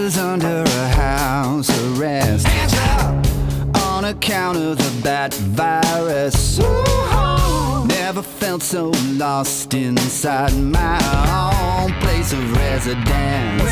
was under a house arrest. Hands up! On account of the bat virus. Ooh, never felt so lost inside my own place of residence.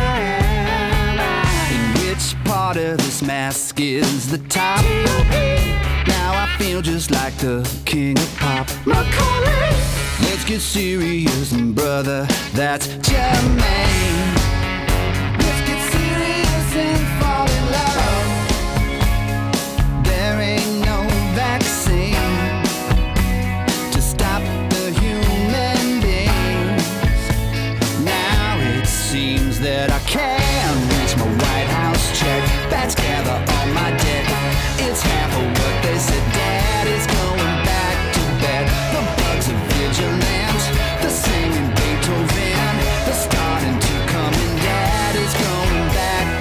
In which part of this mask is the top? Now I feel just like the king of pop. Let's get serious, brother, that's Jermaine. Let's get serious and fall in love. There ain't no vaccine to stop the human beings. Now it seems that I can reach my White House check. Bats gather on my deck. It's half of what they said. Dad is going back to bed. The bugs are vigilant. The singing Beethoven. The starting to come and Dad is going back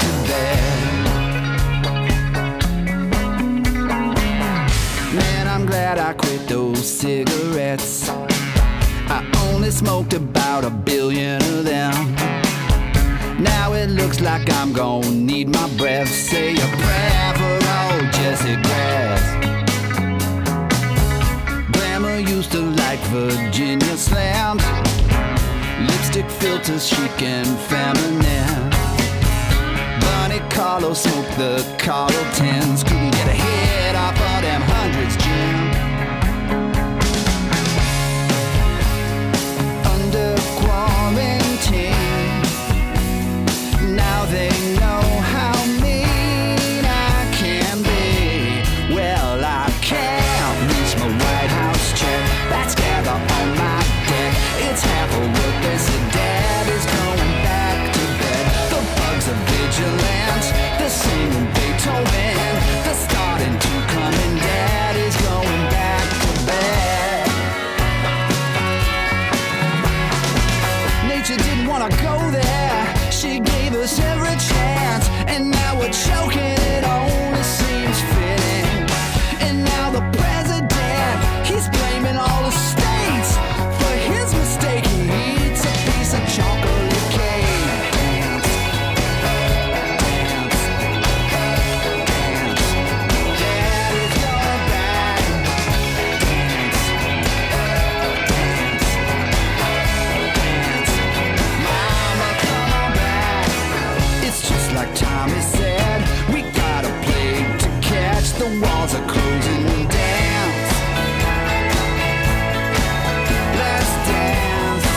to bed. Man, I'm glad I quit those cigarettes. I only smoked about 1 billion of them. Now it looks like I'm gonna need my breath. Say a prayer for old Jesse Grass. Grandma used to like Virginia slams. Lipstick filters chic and feminine. Bunny Carlos smoked the Carltons. Couldn't get a hit off all them hundreds, Jim. Under quarantine, now they know how mean I can be. Well, I can't reach my White House check. Bats gather on my deck. It's half of what they said. Dad is going back to bed. The bugs are vigilant. They're singing Beethoven. They're starting to come and Dad is going back to bed. Nature didn't want to go there. She gave us every chance, and now we're choking. It only seems fitting. And now the president, he's blaming all the states for his mistake. He eats a piece of chocolate cake. Dance, dance, dance. Daddy's going back. Dance, dance, dance. Mama, come on back. It's just like Tommy said, we got a plague to catch. The walls are closing. Dance, let's dance.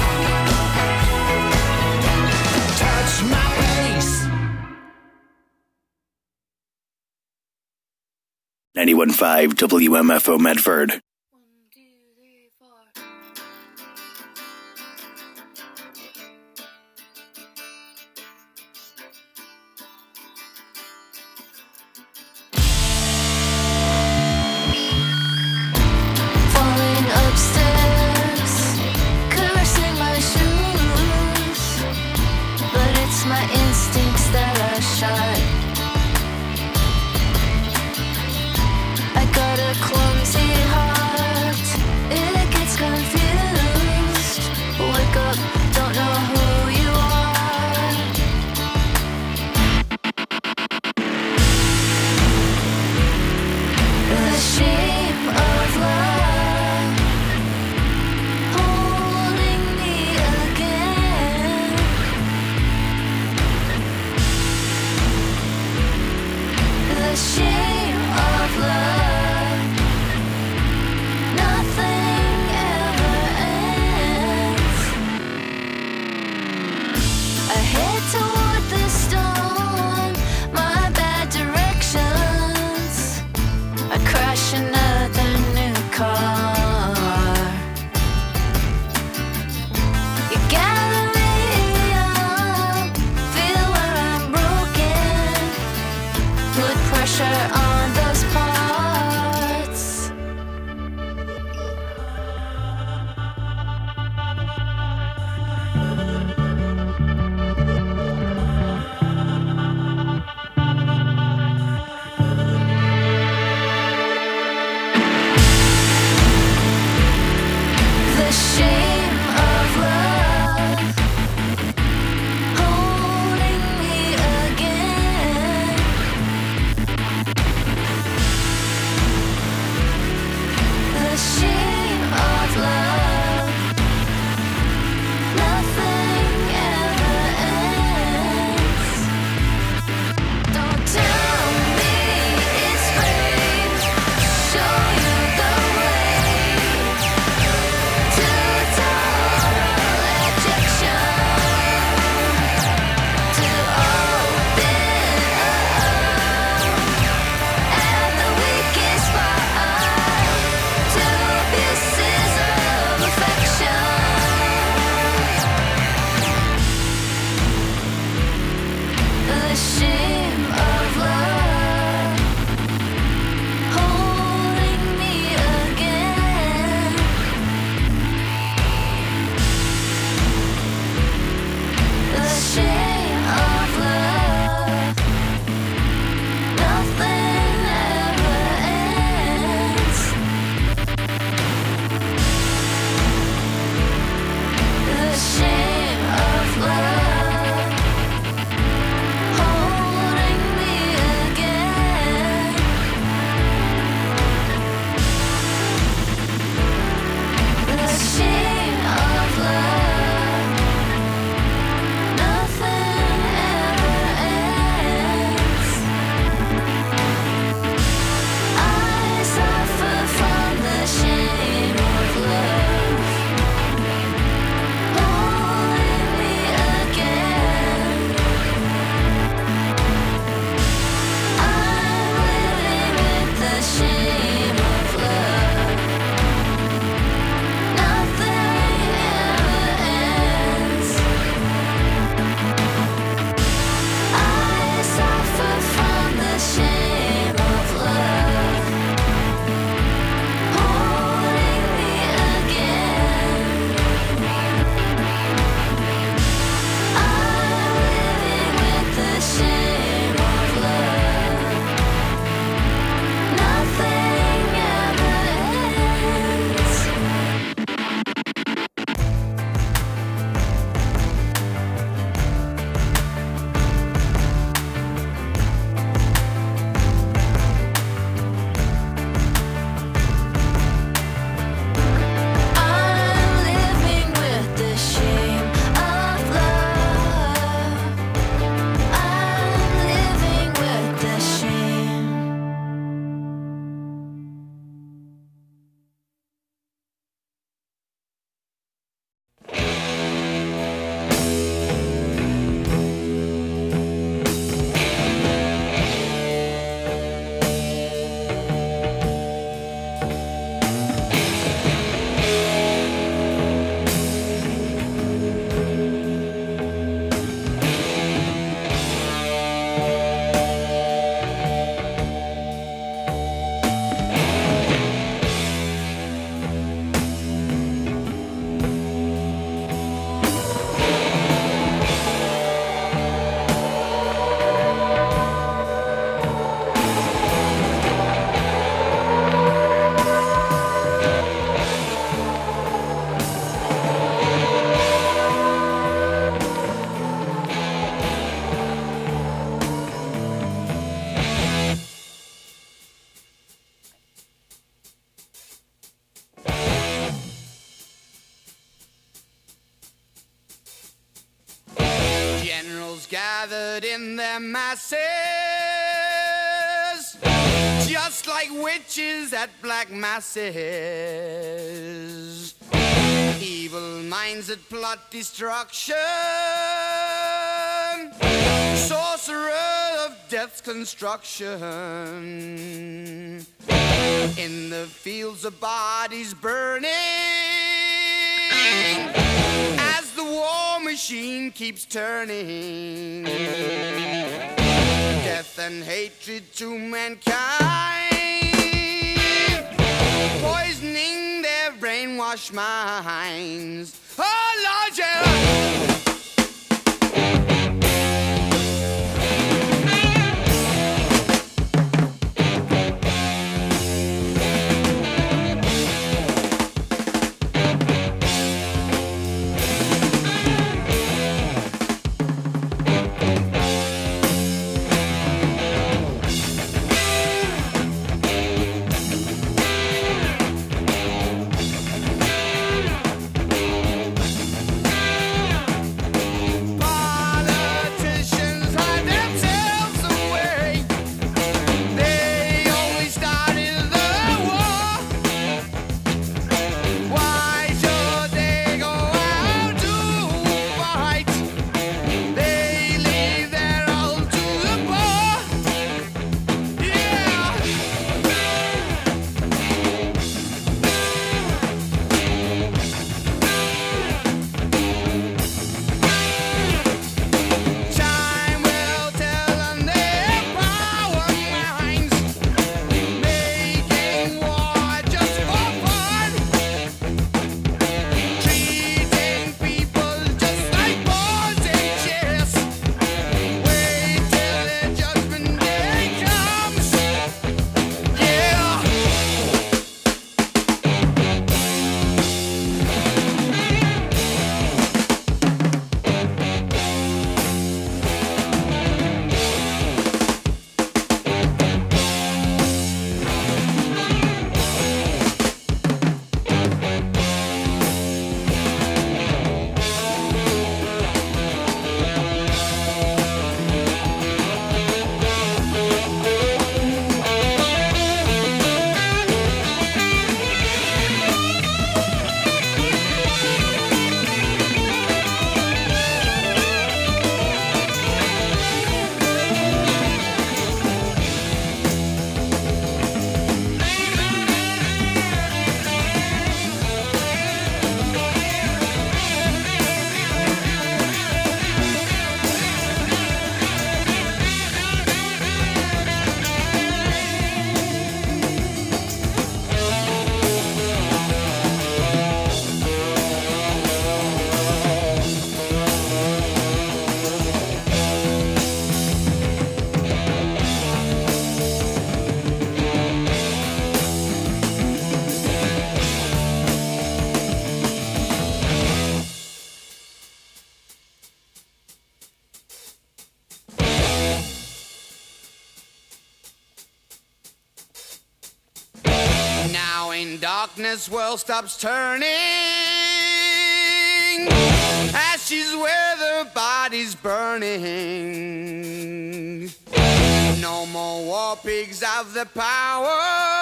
Touch my face. 91.5 WMFO Medford. Falling upstairs, cursing my shoes, but it's my instincts that are sharp. I got a clumsy heart, it gets confused. Wake up, don't know who you are. The shame of love holding me again. gathered in their masses, just like witches at black masses. Evil minds that plot destruction, sorcerer of death's construction. In the fields of bodies burning, as the war machine keeps turning. Death and hatred to mankind, poisoning their brainwashed minds. Oh Lord, yeah. Darkness world stops turning, ashes where the body's burning. No more war pigs have the power,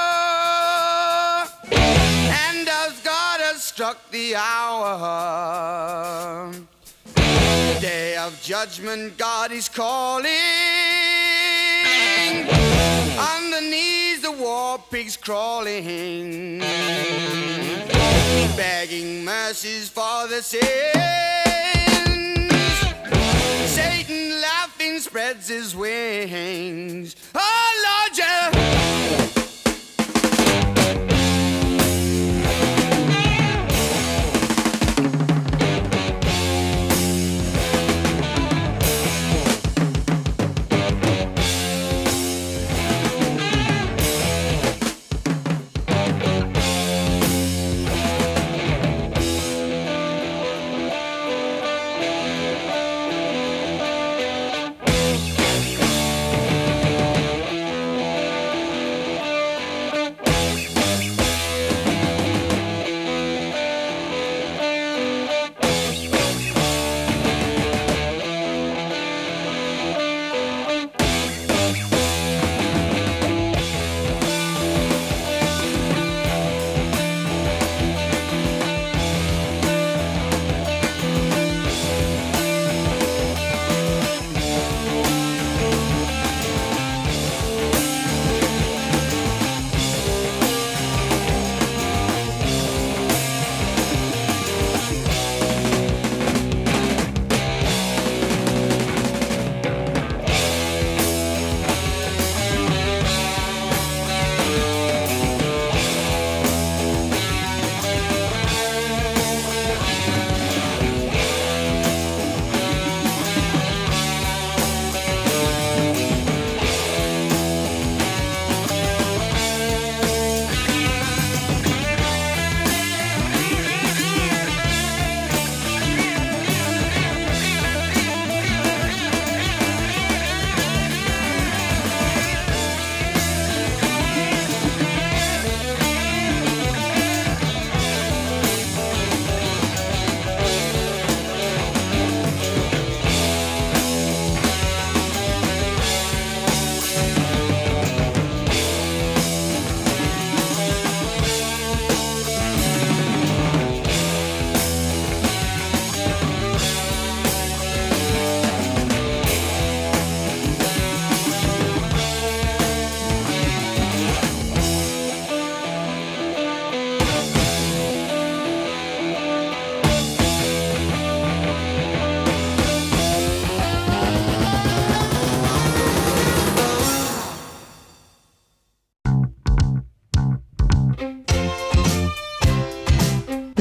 and as God has struck the hour. Day of judgment, God is calling. Underneath the war pigs crawling, begging mercies for the sins. Satan laughing spreads his wings. Oh Lord, yeah.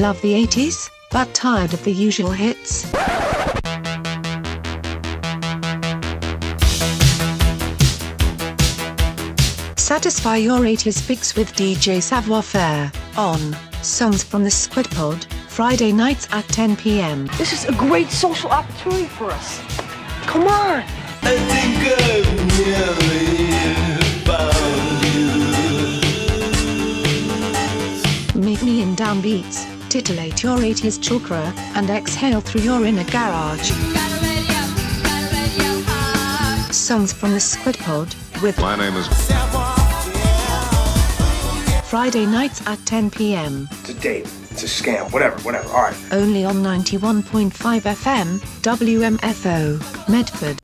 Love the 80s, but tired of the usual hits? Satisfy your 80s fix with DJ Savoir Faire on Songs from the Squid Pod, Friday nights at 10 p.m. This is a great social opportunity for us. Come on! I think I've nearly found you. Meet me in downbeats, titillate your 80s chakra, and exhale through your inner garage. Songs from the Squid Pod with My name is Friday nights at 10 p.m. It's a date. It's a scam. Whatever. All right. Only on 91.5 FM, WMFO, Medford.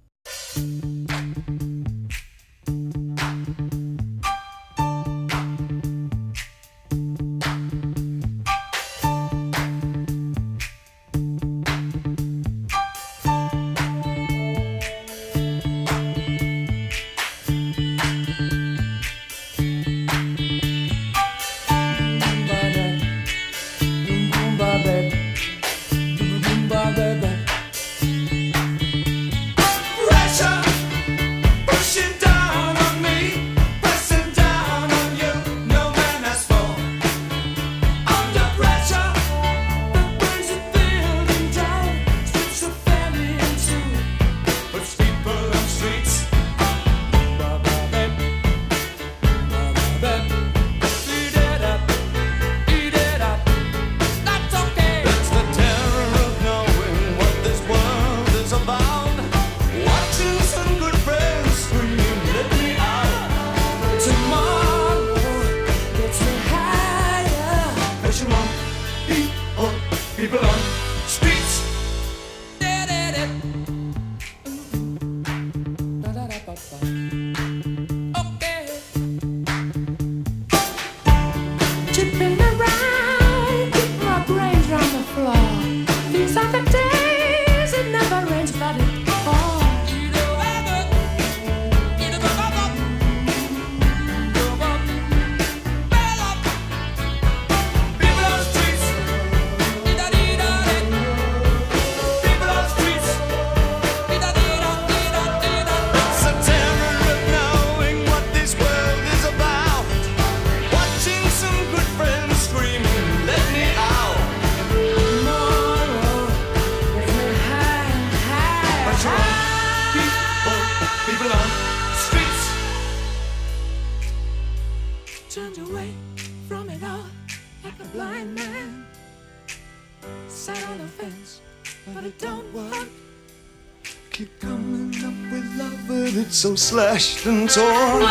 So slashed and torn.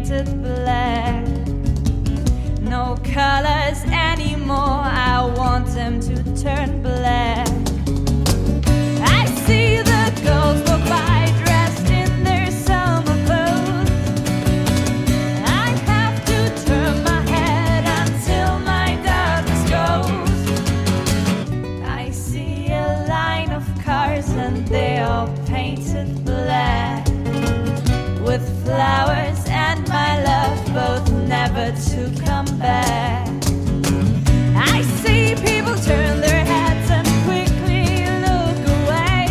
painted black. No colors anymore, I want them to turn black. I see the girls walk by dressed in their summer clothes. I have to turn my head until my darkness goes. I see a line of cars and they are painted black, with flowers and my love both never to come back. I see people turn their heads and quickly look away.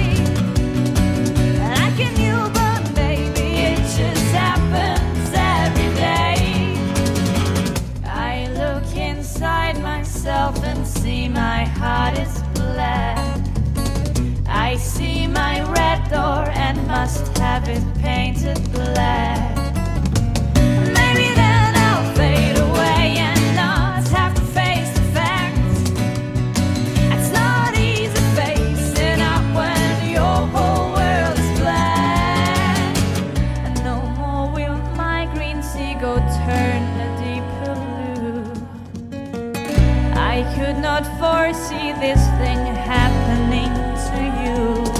I can you, but baby, it just happens every day. I look inside myself and see my heart is black. I see my red door and must have it painted black. Maybe then I'll fade away and not have to face the facts. It's not easy facing up when your whole world is black. And no more will my green seagull turn a deeper blue. I could not foresee this thing happening to you.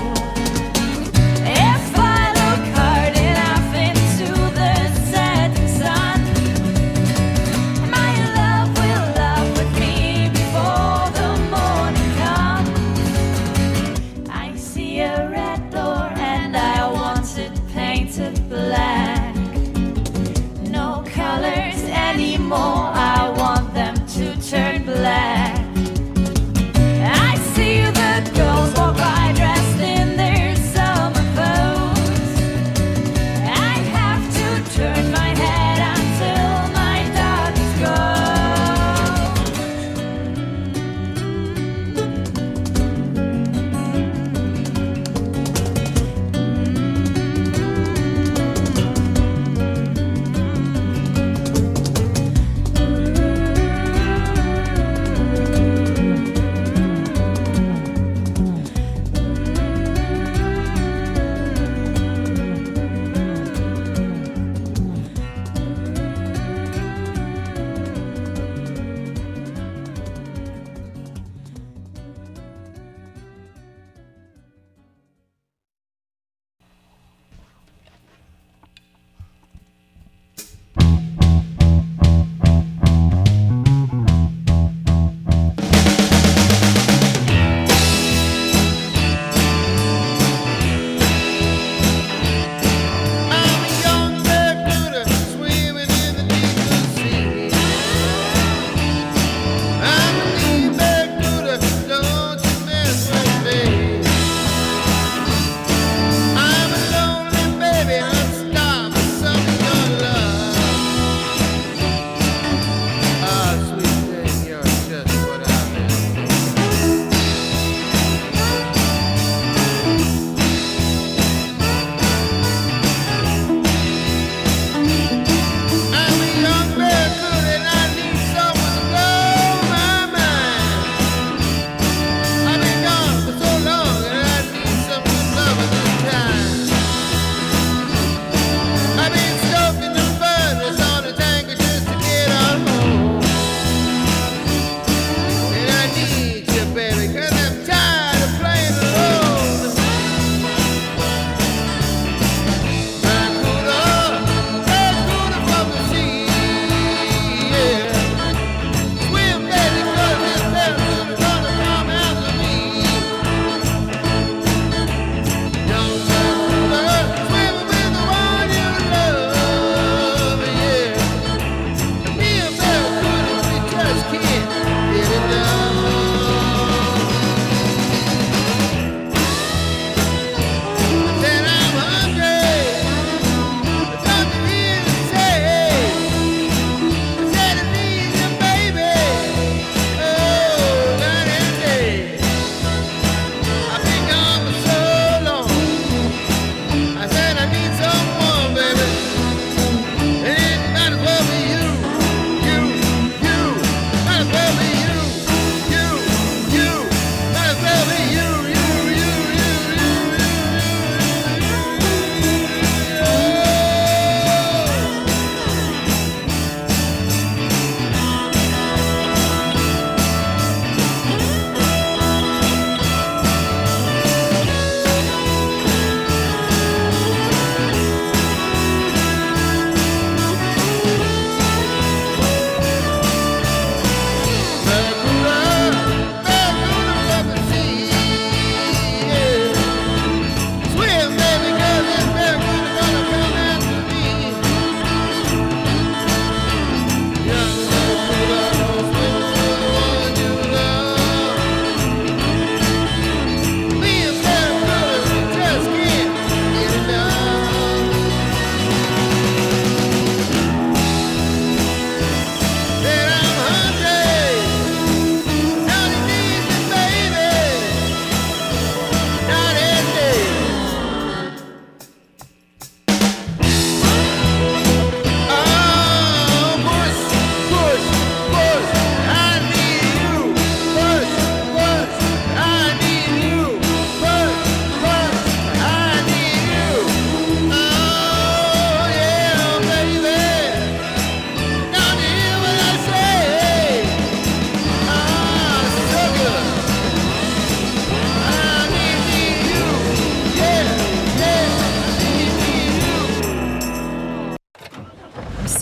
If I look hard enough into the setting sun, my love will love with me before the morning comes. I see a red door and I want it painted black. No colors anymore, I want them to turn black. I see the girls walk by dressed in their summer clothes. I have to turn my head until my darkness goes.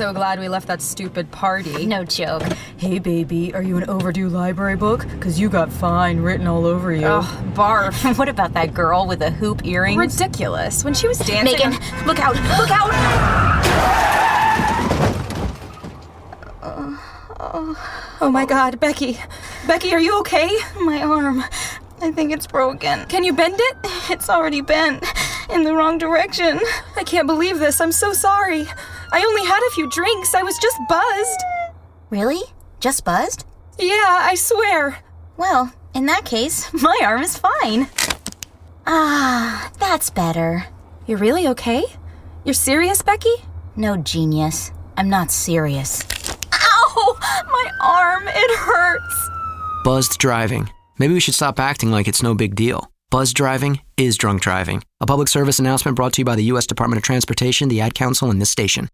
so glad we left that stupid party. No joke. Hey, baby, are you an overdue library book? Because you got fine written all over you. Oh, barf. What about that girl with the hoop earrings? Ridiculous. When she was dancing... Megan, look out! Look out! Oh my God, Becky. Becky, are you okay? My arm. I think it's broken. Can you bend it? It's already bent. In the wrong direction. I can't believe this. I'm so sorry. I only had a few drinks. I was just buzzed. Really? Just buzzed? Yeah, I swear. Well, in that case, my arm is fine. Ah, that's better. You're really okay? You're serious, Becky? No, genius. I'm not serious. Ow! My arm, it hurts. Buzzed driving. Maybe we should stop acting like it's no big deal. Buzzed driving is drunk driving. A public service announcement brought to you by the U.S. Department of Transportation, the Ad Council, and this station.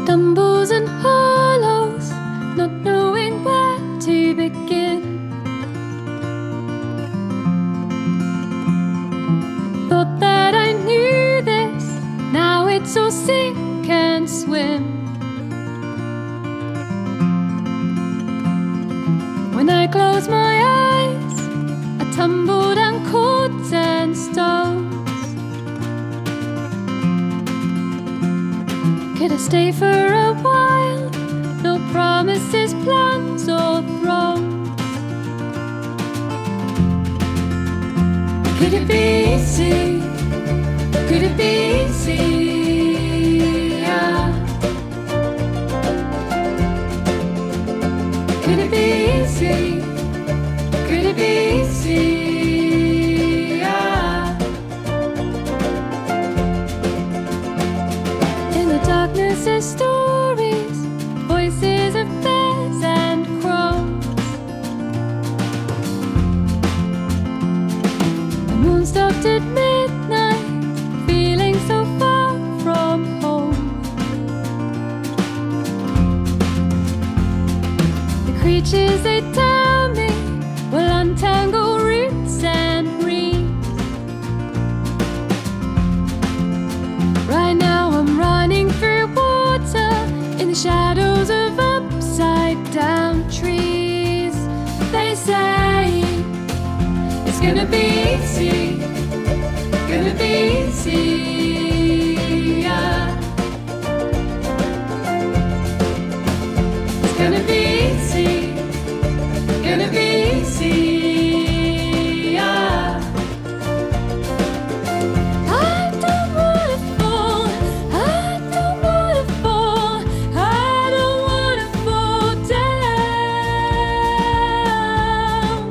stumbles and hollows, not knowing where to begin. Thought that I knew this, now it's all sink and swim. When I close my eyes, I tumble down cords and stones. Could I stay for a while? No promises, plans or thrones. Could it be easy? Could it be easy? Yeah. Could it be easy? Could it be easy? Yeah. In the darkness of stories, voices of bears and crows. The moon stopped at midnight, feeling so far from home. The creatures they tell me will untangle roots and reeds. Right now I'm running through water in the shadows of upside down trees. They say it's gonna be easy, gonna be easy, yeah. It's gonna be easy, gonna be easy, yeah. I don't wanna fall, I don't wanna fall, I don't wanna fall down.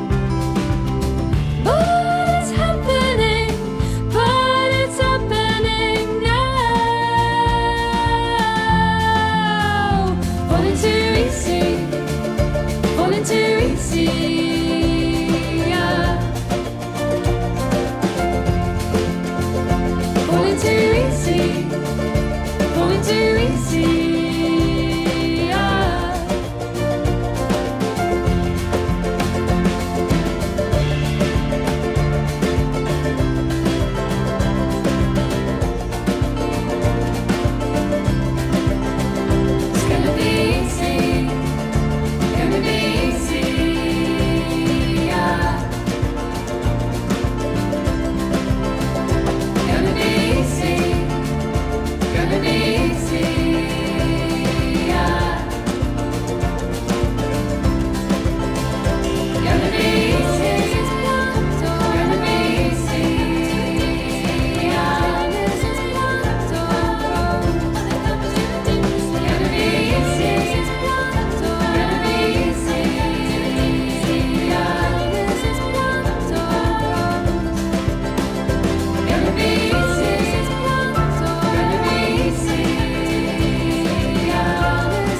But it's happening now. Falling too easy, falling too easy, yeah. Falling too easy, falling too easy, yeah. It's gonna be easy, gonna be easy, yeah. Gonna be easy, gonna be easy, yeah. Gonna be easy, gonna be easy, yeah. Gonna be easy, gonna be easy, yeah. Gonna be easy, gonna be easy, yeah.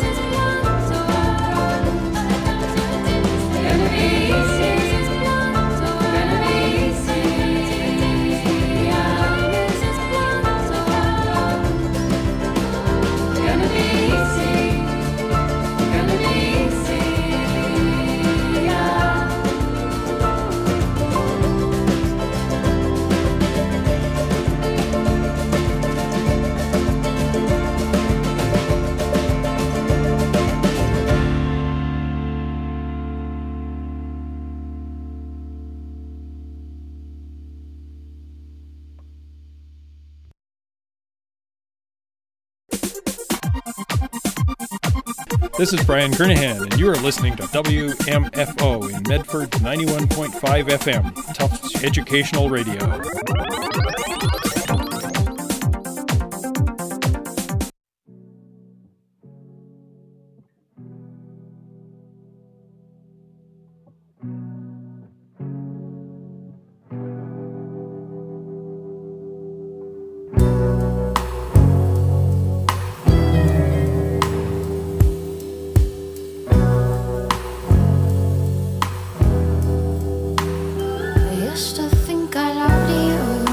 Gonna be easy, gonna be easy, yeah. Gonna be easy, gonna be easy, yeah. This is Brian Kernahan, and you are listening to WMFO in Medford 91.5 FM, Tufts Educational Radio. I used to think I loved you.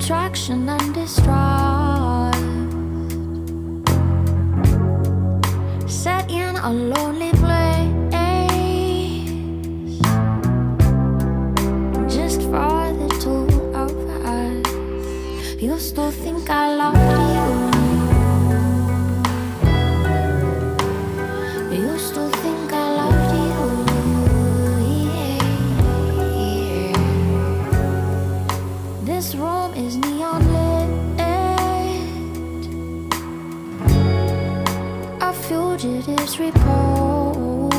attraction and distrust. Set in a lonely place, just for the two of us. You still think I love you. You still think I loved you. Yeah. This room is neon lit, a fugitive's repose.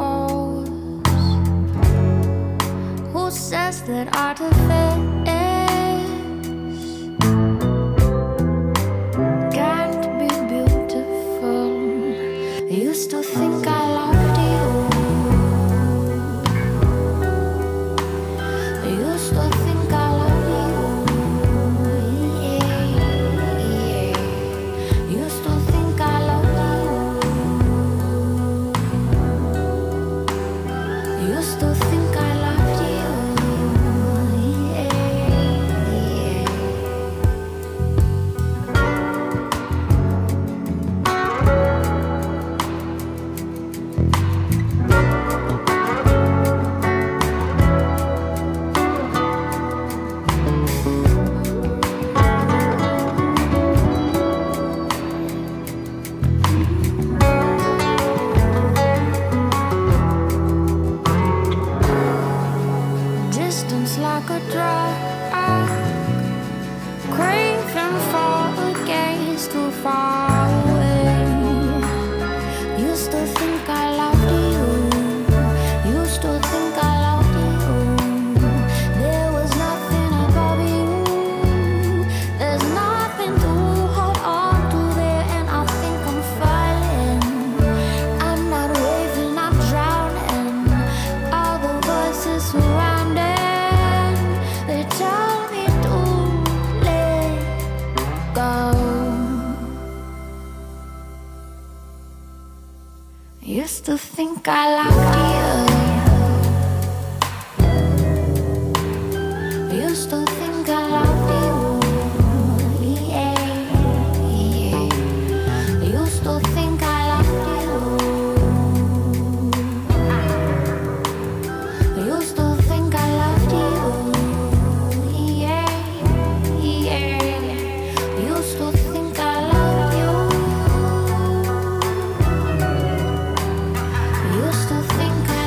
Who says that artifice can't be beautiful? You still think I loved you. You still think I love you. Yeah. You still think I love you. You still think I loved you. Distance like a drug, craving for a gaze too far away. You still think I loved you. You still think I loved you. There was nothing above you. There's nothing to hold on to there, and I think I'm falling. I'm not waving, I'm drowning. All the voices surrounding, they tell me to let go. You still think I loved you. You still think I loved you. Yeah. You still think I loved you. You still think I loved you. Yeah. You still think I love you. You still think I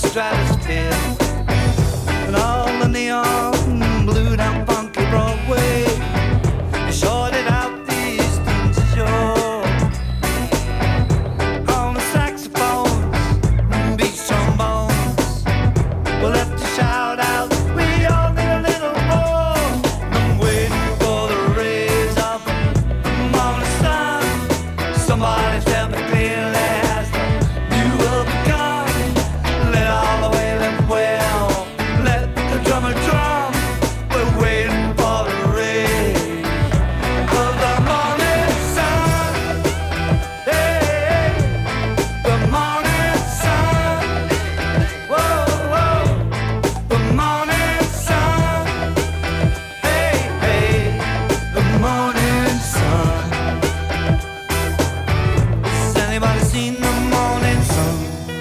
stratosphere. And all the neon blue down funky Broadway, you shorted out the eastern shore. On the saxophones, beat trombones, we left to shout out, we all need a little more. I'm waiting for the rays of the morning sun. Somebody tell me clearly, as you will become. Let all the way live well, let the drummer drum. We're waiting for the rays of the morning sun. Hey, the morning sun. Whoa, whoa, the morning sun. Hey, hey, the morning sun. Has anybody seen the morning sun?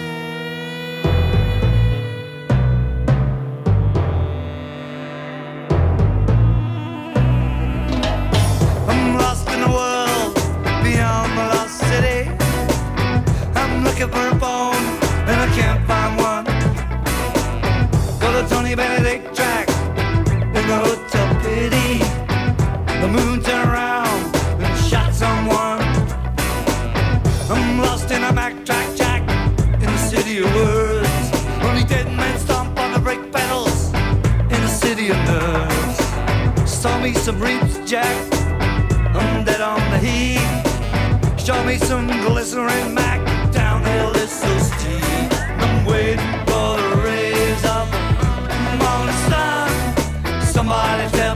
I'm lost in the world beyond the lost city. I'm looking for a phone and I can't find one. Got a Tony Benedict track in the Hotel Pity. The moon turned around and shot someone. I'm lost in a backtrack jack in the city of words. Only dead men stomp on the brake pedals in the city of nerves. Saw me some reaps, Jack. I'm dead on the heat. Show me some glycerin Mac. Downhill is so steep. I'm waiting for the rays of the morning sun. Somebody tell